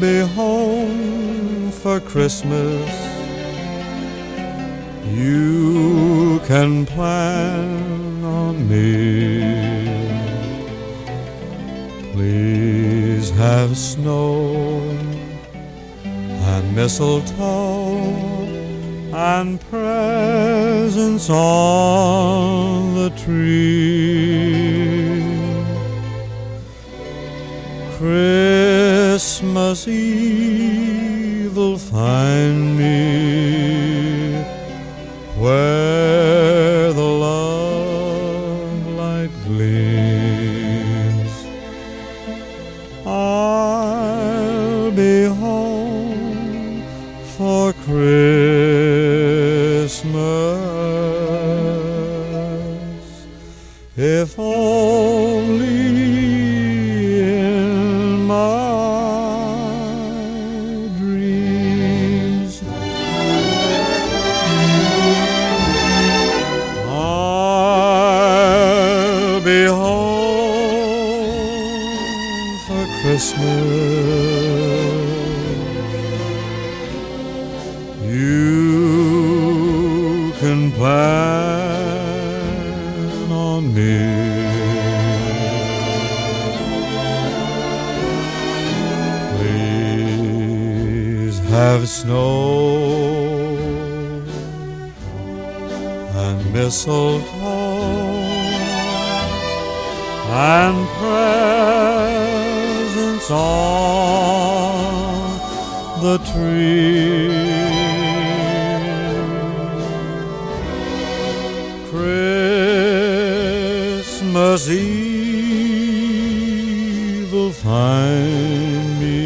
be home for Christmas. You can plan on me. Please have snow and mistletoe and presents on the tree. Christmas Eve will find me where the love light gleams. I'll be home for Christmas, if only in my dreams. I'll be home for Christmas. You can plan on me. Please have snow and mistletoe and presents on the tree. Christmas Eve will find me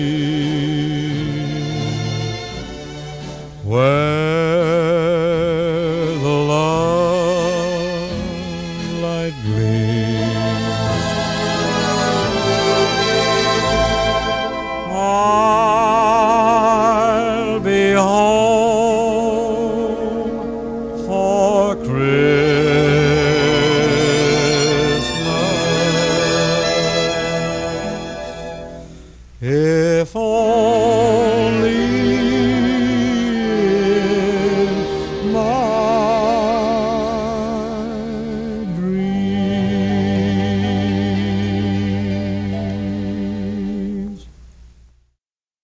where the love light gleams. I'll be home